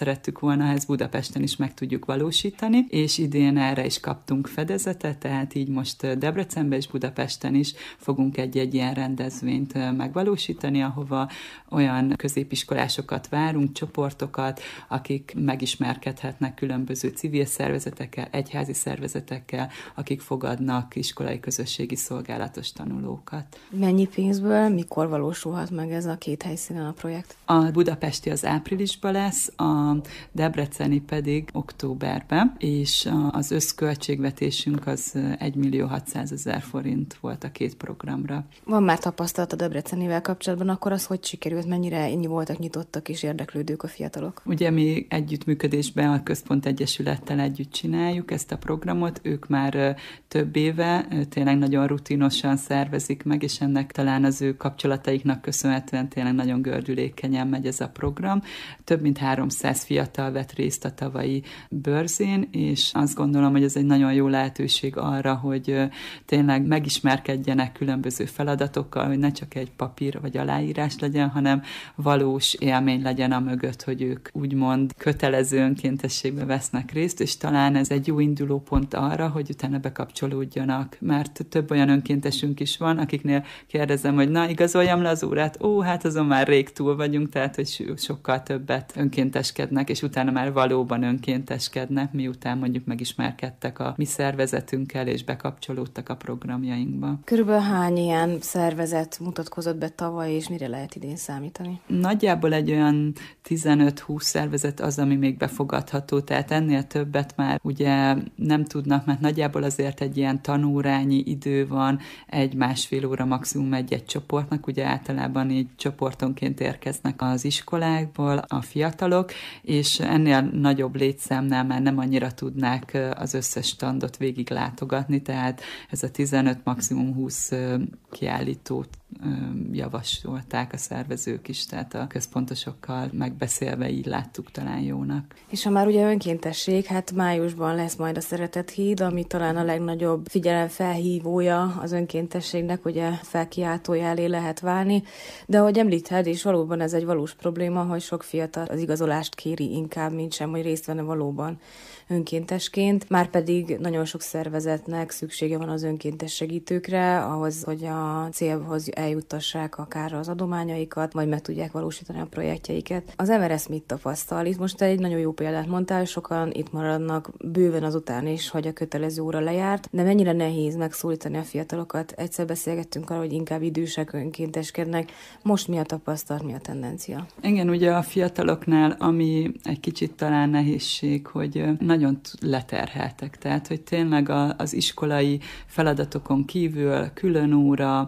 szerettük volna, ha ezt Budapesten is meg tudjuk valósítani, és idén erre is kaptunk fedezetet, tehát így most Debrecenben és Budapesten is fogunk egy-egy ilyen rendezvényt megvalósítani, ahova olyan középiskolásokat várunk, csoportokat, akik megismerkedhetnek különböző civil szervezetekkel, egyházi szervezetekkel, akik fogadnak iskolai közösségi szolgálatos tanulókat. Mennyi pénzből, mikor valósulhat meg ez a két helyszínen a projekt? A budapesti az áprilisban lesz, a debreceni pedig októberben, és az összköltségvetésünk az egymillió hatszázezer forint volt a két programra. Van már tapasztalat a debrecenivel kapcsolatban, akkor az hogy sikerült, mennyire ennyi voltak nyitottak és érdeklődők a fiatalok? Ugye mi együttműködésben a Központ Egyesülettel együtt csináljuk ezt a programot, ők már több éve tényleg nagyon rutinosan szervezik meg, és ennek talán az ő kapcsolataiknak köszönhetően tényleg nagyon gördülékenyen megy ez a program. Több mint háromszáz fiatal vett részt a tavalyi bőrzén, és azt gondolom, hogy ez egy nagyon jó lehetőség arra, hogy tényleg megismerkedjenek különböző feladatokkal, hogy ne csak egy papír vagy aláírás legyen, hanem valós élmény legyen a mögött, hogy ők úgymond kötelező önkéntességbe vesznek részt, és talán ez egy jó indulópont arra, hogy utána bekapcsolódjanak, mert több olyan önkéntesünk is van, akiknél kérdezem, hogy na, igazoljam le az órát, ó, hát azon már rég túl vagyunk, tehát hogy sokkal többet önkénteskednek, és utána már valóban önkénteskednek, miután mondjuk megismerkedtek a mi szervezetünkkel, és bekapcsolódtak a programjainkba. Körülbelül hány ilyen szervezet mutatkozott be tavaly, és mire lehet idén számítani? Nagyjából egy olyan tizenöt-húsz szervezet az, ami még befogadható, tehát ennél többet már ugye nem tudnak, mert nagyjából azért egy ilyen tanórányi idő van, egy-másfél óra maximum egy-egy csoportnak, ugye általában így csoportonként érkeznek az iskolákból a fiatalok, és ennél nagyobb létszámnál már nem annyira tudnák az összes standot végig látogatni, tehát ez a tizenöt, maximum húsz kiállítót javasolták a szervezők is, tehát a központosokkal megbeszélve így láttuk talán jónak. És ha már ugye önkéntesség, hát májusban lesz majd a Szeretet híd, ami talán a legnagyobb figyelem felhívója az önkéntességnek, ugye felkiáltója elé lehet válni, de ahogy említed, és valóban ez egy valós probléma, hogy sok fiatal az igazolást kéri inkább, mint sem, hogy részt venne valóban önkéntesként, márpedig nagyon sok szervezetnek szüksége van az önkéntes segítőkre, ahhoz, hogy a célhoz eljuttassák akár az adományaikat, vagy meg tudják valósítani a projektjeiket. Az em er es mit tapasztal? Itt most egy nagyon jó példát mondtál, sokan itt maradnak bőven azután is, hogy a kötelező óra lejárt, de mennyire nehéz megszólítani a fiatalokat. Egyszer beszélgettünk arról, hogy inkább idősek önkénteskednek. Most mi a tapasztalat, mi a tendencia? Igen, ugye a fiataloknál, ami egy kicsit talán nehézség, hogy nagyon leterheltek, tehát hogy tényleg az iskolai feladatokon kívül külön óra,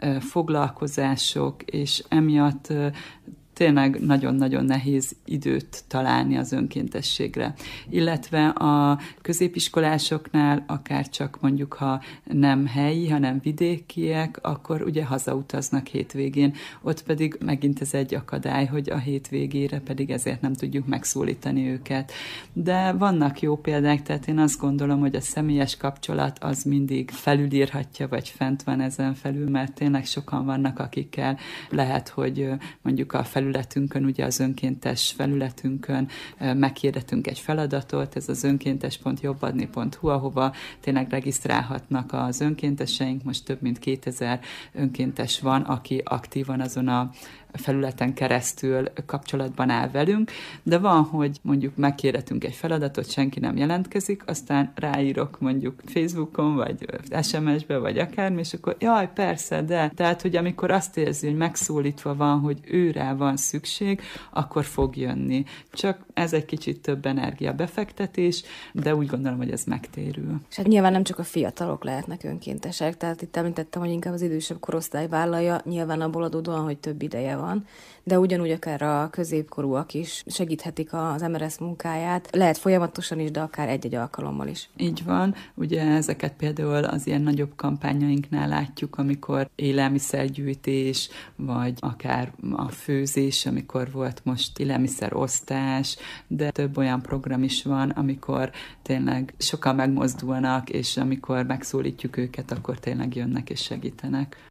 foglalkozások, és emiatt tényleg nagyon-nagyon nehéz időt találni az önkéntességre. Illetve a középiskolásoknál, akár csak mondjuk, ha nem helyi, hanem vidékiek, akkor ugye hazautaznak hétvégén. Ott pedig megint ez egy akadály, hogy a hétvégére pedig ezért nem tudjuk megszólítani őket. De vannak jó példák, tehát én azt gondolom, hogy a személyes kapcsolat az mindig felülírhatja, vagy fent van ezen felül, mert tényleg sokan vannak, akikkel lehet, hogy mondjuk a felül felületünkön, ugye az önkéntes felületünkön meghirdetünk egy feladatot, ez az önkéntes pont jobbadni pont hu, ahova tényleg regisztrálhatnak az önkénteseink, most több mint kétezer önkéntes van, aki aktívan azon a felületen keresztül kapcsolatban áll velünk, de van, hogy mondjuk meghirdetünk egy feladatot, senki nem jelentkezik, aztán ráírok mondjuk Facebookon, vagy es em es-be, vagy akármi, és akkor jaj, persze, de. Tehát, hogy amikor azt érzi, hogy megszólítva van, hogy őrá van szükség, akkor fog jönni. Csak ez egy kicsit több energia befektetés, de úgy gondolom, hogy ez megtérül. És hát nyilván nem csak a fiatalok lehetnek önkéntesek, tehát itt említettem, hogy inkább az idősebb korosztály vállalja, nyilván abból adódóan, hogy több ideje van, de ugyanúgy akár a középkorúak is segíthetik az em er es munkáját, lehet folyamatosan is, de akár egy-egy alkalommal is. Így van, ugye ezeket például az ilyen nagyobb kampányainknál látjuk, amikor élelmiszergyűjtés, vagy akár a főzés, amikor volt most élelmiszerosztás, de több olyan program is van, amikor tényleg sokan megmozdulnak, és amikor megszólítjuk őket, akkor tényleg jönnek és segítenek.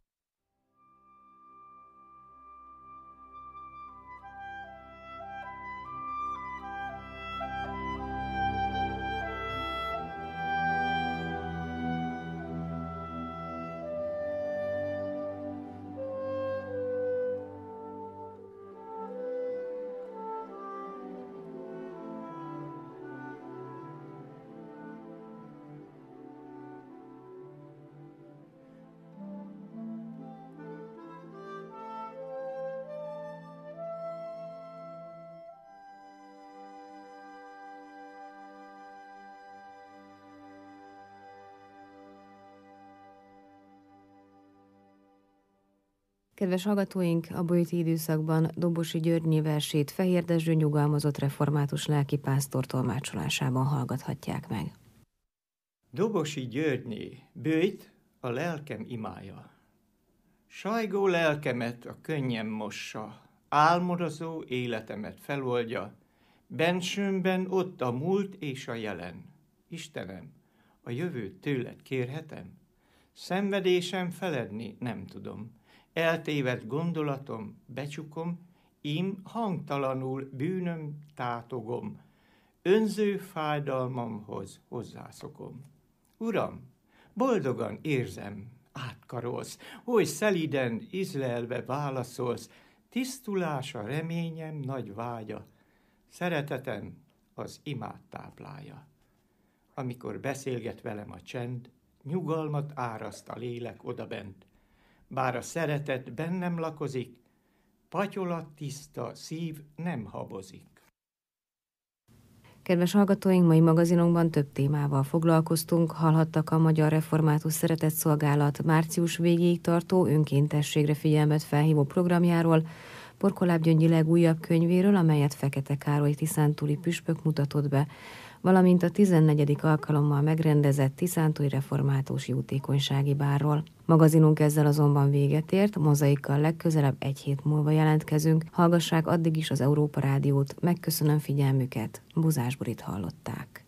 Kedves hallgatóink, a bőti időszakban Dobosi Györgyi versét Fehér Dezső nyugalmazott református lelkipásztor tolmácsolásában hallgathatják meg. Dobosi Györgyi, bőjt a lelkem imája. Sajgó lelkemet a könnyem mossa, álmodozó életemet feloldja, bensőmben ott a múlt és a jelen. Istenem, a jövőt tőled kérhetem? Szenvedésem feledni nem tudom. Eltévedt gondolatom, becsukom, ím hangtalanul bűnöm tátogom, önző fájdalmamhoz hozzászokom. Uram, boldogan érzem, átkarolsz, oly szeliden, ízlelve válaszolsz, tisztulása reményem nagy vágya, szeretetem az imát táplálja. Amikor beszélget velem a csend, nyugalmat áraszt a lélek odabent, bár a szeretet bennem lakozik, patyolat tiszta szív nem habozik. Kedves hallgatóink, mai magazinunkban több témával foglalkoztunk, hallhattak a Magyar Református Szeretetszolgálat március végéig tartó önkéntességre figyelmet felhívó programjáról, Porkoláb Gyöngyi legújabb könyvéről, amelyet Fekete Károly tiszántúli püspök mutatott be, valamint a tizennegyedik alkalommal megrendezett tiszántúli református jótékonysági bárról. Magazinunk ezzel azonban véget ért, Mozaikkal legközelebb egy hét múlva jelentkezünk. Hallgassák addig is az Európa Rádiót, megköszönöm figyelmüket, Buzás Borit hallották.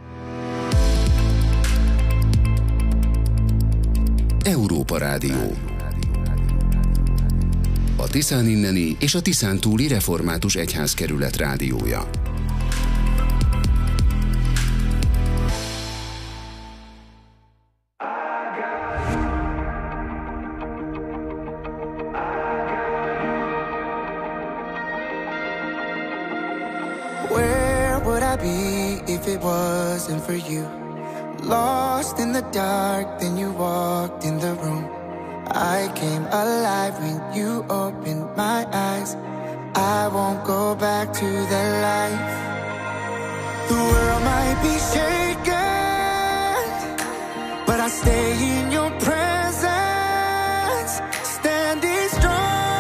Európa Rádió. A Tiszán inneni és a Tiszántúli Református Egyházkerület rádiója. If it wasn't for you, lost in the dark, then you walked in the room. I came alive when you opened my eyes. I won't go back to the life. The world might be shaken, but I stay in your presence, standing strong.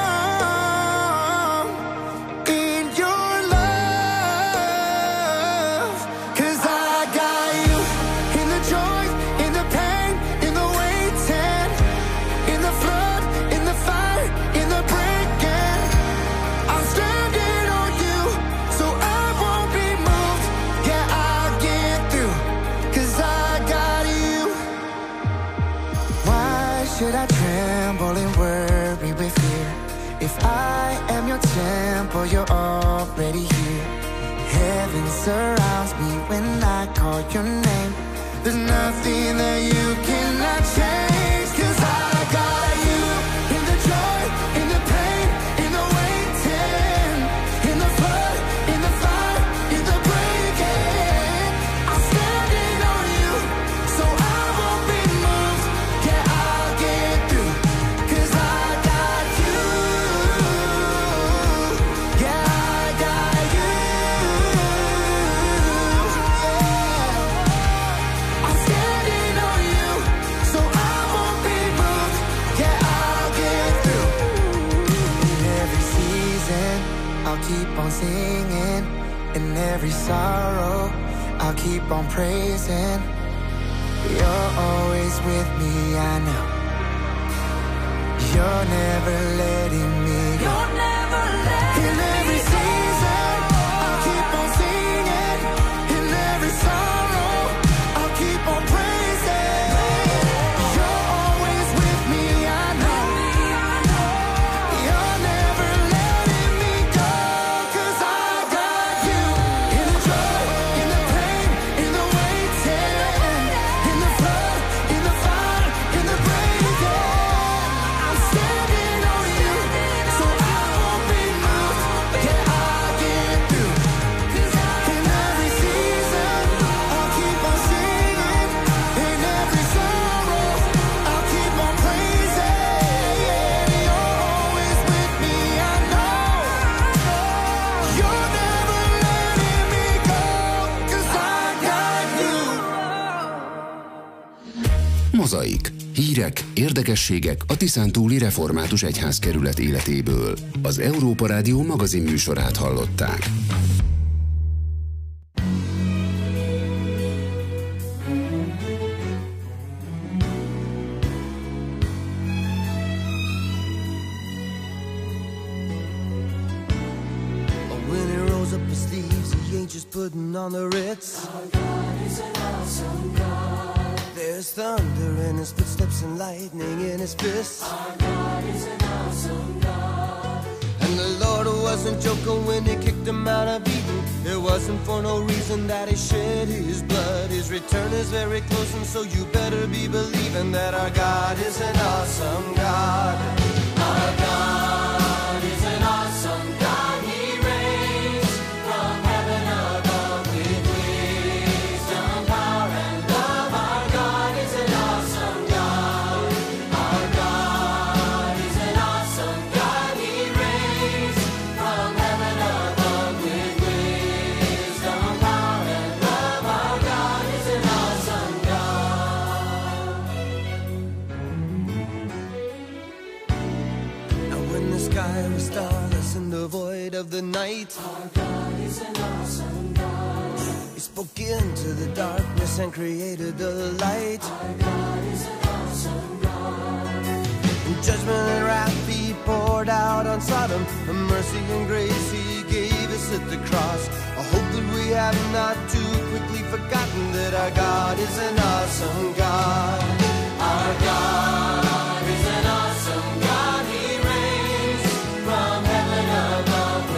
Should I tremble and worry with fear? If I am your temple, you're already here. Heaven surrounds me when I call your name. There's nothing that you cannot change, 'cause I got you in the joy, in the pain, in the waiting, in the flood, in the fire, in the breaking. I'm standing on you, so I won't be moved. Yeah, I'll get through, 'cause I got you. Yeah, I got you. Yeah. I'm standing on you, so I won't be moved. Yeah, I'll get through. In every season, I'll keep on singing. In every sorrow, I'll keep on praising. You're always with me, I know. You're never letting me go. You're never letting In every me season, go. I'll keep on singing. In every sorrow, I'll keep on praising. You're always with me, I know. You're never letting me go, 'cause I got you. In the joy, in the pain, in the waiting, in the flood, in the fire, in the breaking. I'm standing on you, so I won't be moved. Yeah, I'll get through. In every season, I'll keep on singing. In every sorrow, I'll keep on praising. You're always with me, I know. You're never letting me go, 'cause I got you. Mozaik. Hírek, érdekességek a Tiszántúli Református Egyházkerület életéből. Az Európa Rádió magazin műsorát hallották. Just putting on the Ritz. Our God is an awesome God. There's thunder in his footsteps and lightning in his fists. Our God is an awesome God. And the Lord wasn't joking when he kicked him out of Eden. It wasn't for no reason that he shed his blood. His return is very close, and so you better be believing that our God is an awesome God. Our God is an awesome God. Of the night, our God is an awesome God. He spoke into the darkness and created the light. Our God is an awesome God. In judgment and wrath he poured out on Sodom. A mercy and grace he gave us at the cross. I hope that we have not too quickly forgotten that our God is an awesome God. Our God is an awesome God. He reigns from heaven above.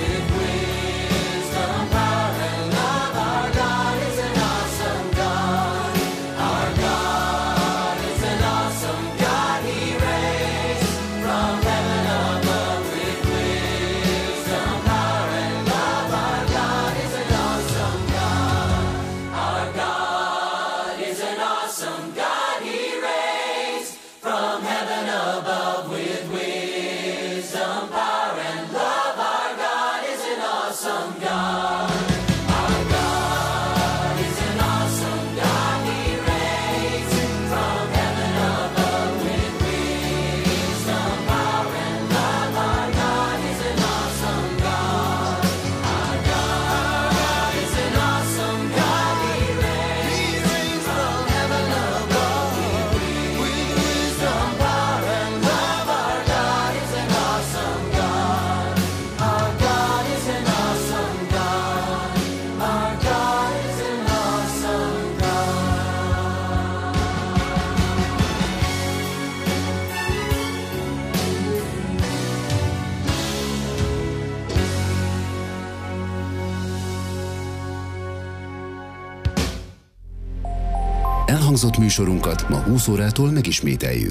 Elhangzott műsorunkat ma húsz órától megismételjük.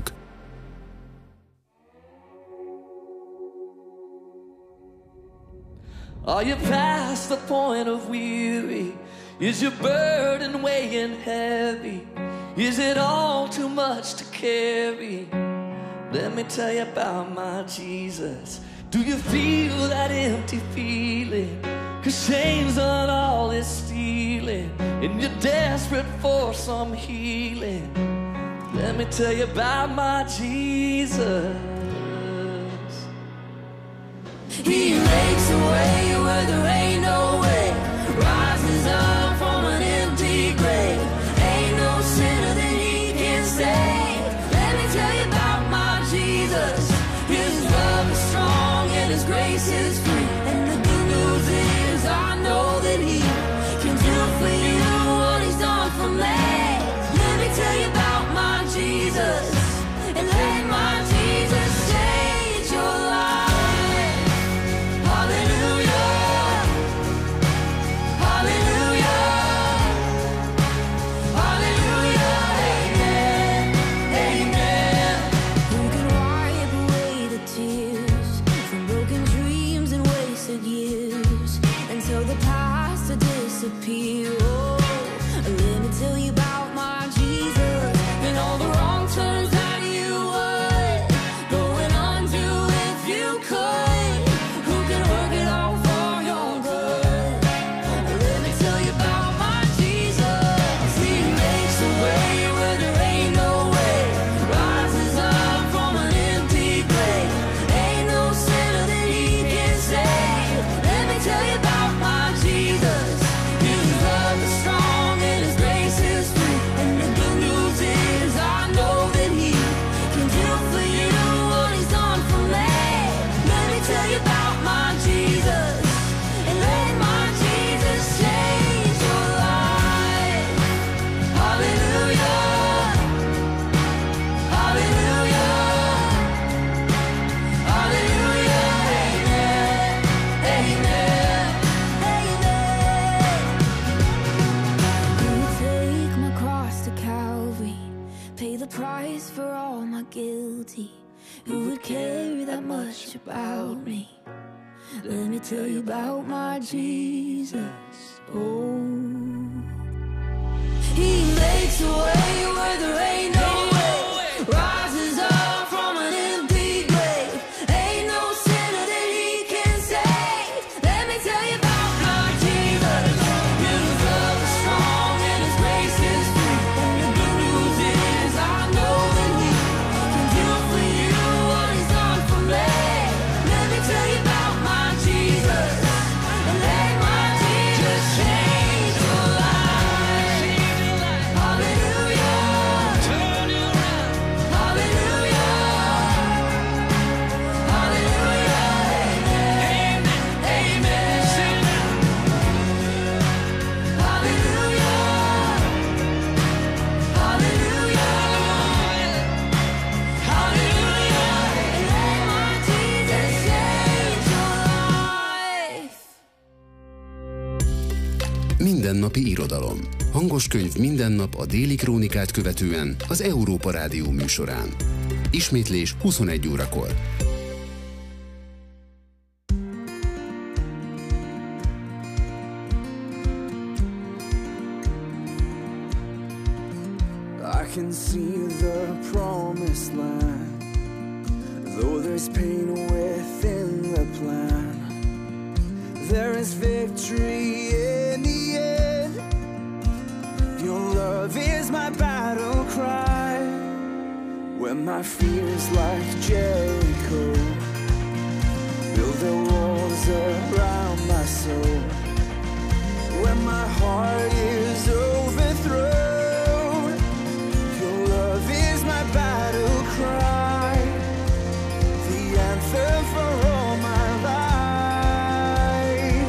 Are you past the point of weary? Is your burden weighing heavy? Is it all too much to carry? Let me tell you about my Jesus. Do you feel that empty feeling? 'Cause shame's done all it's stealing, and you're desperate for some healing. Let me tell you about my Jesus. He makes a way where there ain't no way, rises up from an empty grave. Ain't no sinner that he can save. Let me tell you about my Jesus. His love is strong and his grace is free. And the good news is I know that he can do for you what he's done for me. Let me tell you about my Jesus, and let my Jesus change your life. Hallelujah, hallelujah. the price for all my guilty. Who would care that much about me? Let me tell you about my Jesus. Oh, He makes a way where there ain't no way, rises up from an empty grave. Ain't no sinner that He can save. Let me tell you about my Jesus. His love is strong and His grace is free. And the good news is I know that He can do for you what He's done for me. Let me tell you about my Jesus. And let my Jesus change your life. Hallelujah. Turn you around. Hallelujah. Hallelujah. Amen. Amen. Sing it. Hallelujah. Hallelujah. Hallelujah. And let my Jesus change your life. Mindennapi irodalom. Hangos könyv minden nap a Déli Krónikát követően az Európa Rádió műsorán. Ismétlés huszonegy órakor. I can see the promised land, though there's pain within the plan. There is victory in the end. Your love is my battle cry. When my fears like Jericho build their walls around my soul, when my heart is overthrown, your love is my battle cry, the anthem for all my life.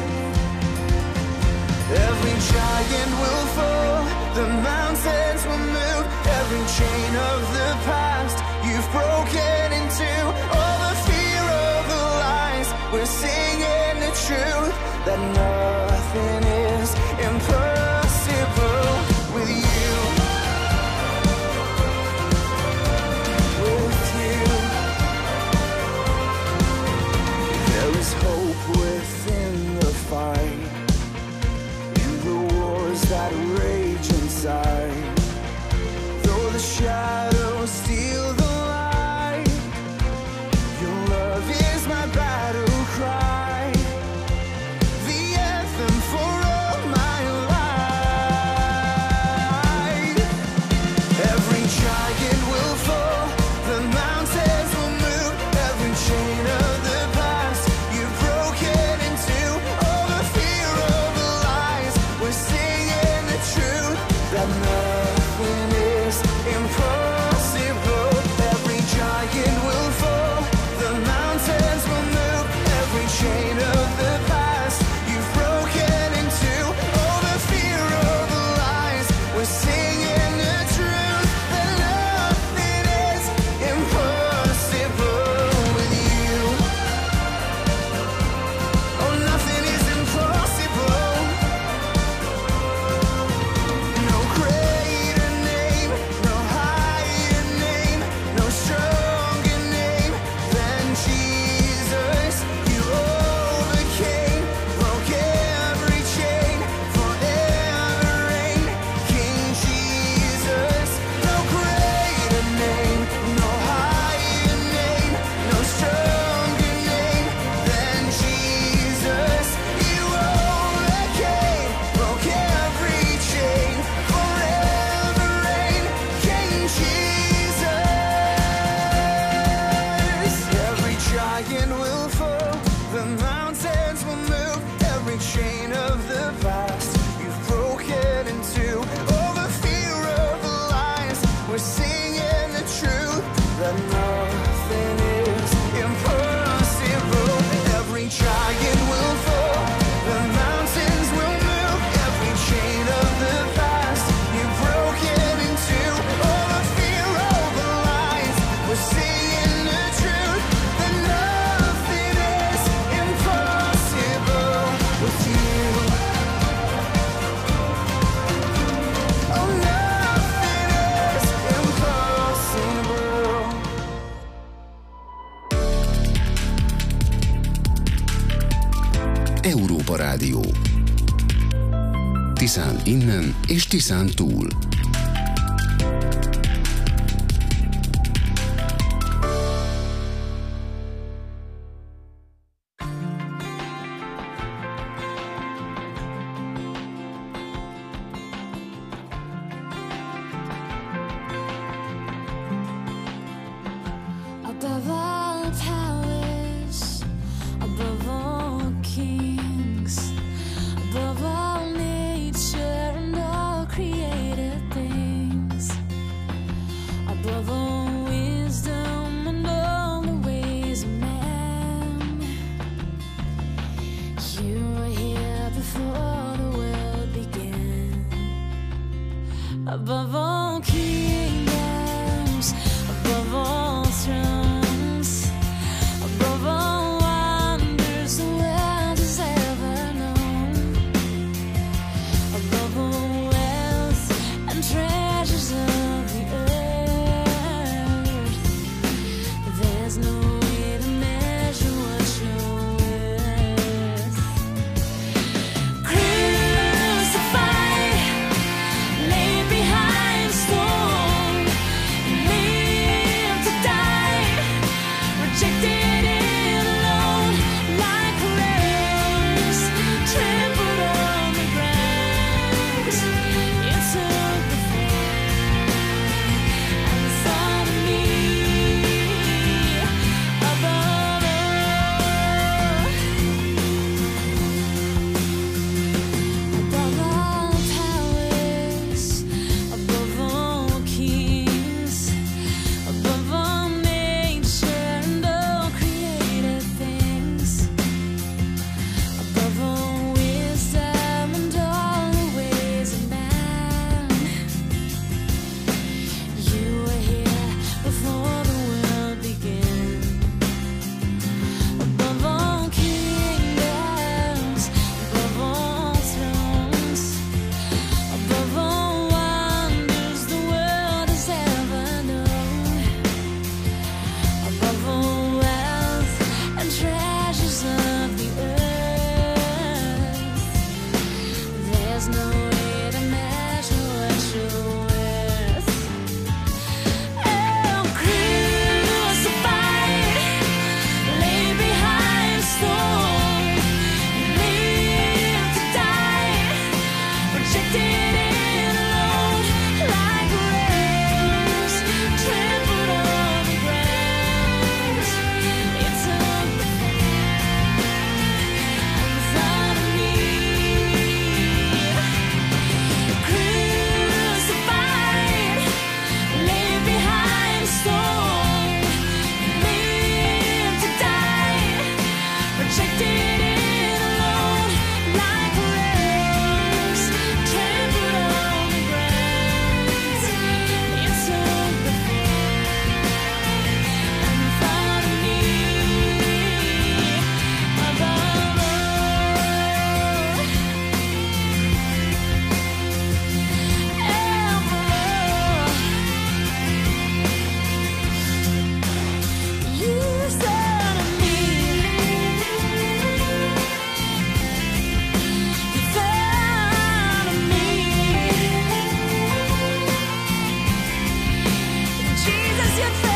Every giant will fall, the mountains will move, every chain of the past you've broken into. All the fear of the lies, we're singing the truth, that nothing is impossible with you. With you, there is hope within the fight, in the wars that rage inside. Though the shadows steal the light, your love is my battle cry, the Európa Rádió. Tiszán innen és Tiszán túl. Above all powers, above all kings, above all nature and all created things, above all wisdom and all the ways of man. You were here before the world began. Above all kingdoms, above all thrones, above all wonders the world has ever known, above all wealth and treasures of the earth, there's no way to measure what you're worth. Crucified, laid behind stone, live to die, rejected and alone, like a rose, trampled on the ground. You took the fall and thought of me above all, above all powers, above all kings, above all nature and all created things, above all wisdom and all the ways of man. You were here before the world began. Above all kingdoms, above all thrones, above all wonders the world has ever known, above all wealth and treasures of the earth, there's no way to measure what you're worth. Oh, crucified, laid behind stone, live to die, rejected and alone, like a rose, trampled on the ground. You took the fall and thought of me. Crucified, laid behind stone, live to die, rejected and alone, like a rose, trampled on the ground. You took the fall and thought of me above all, you thought of me, you thought of me, Jesus, you thought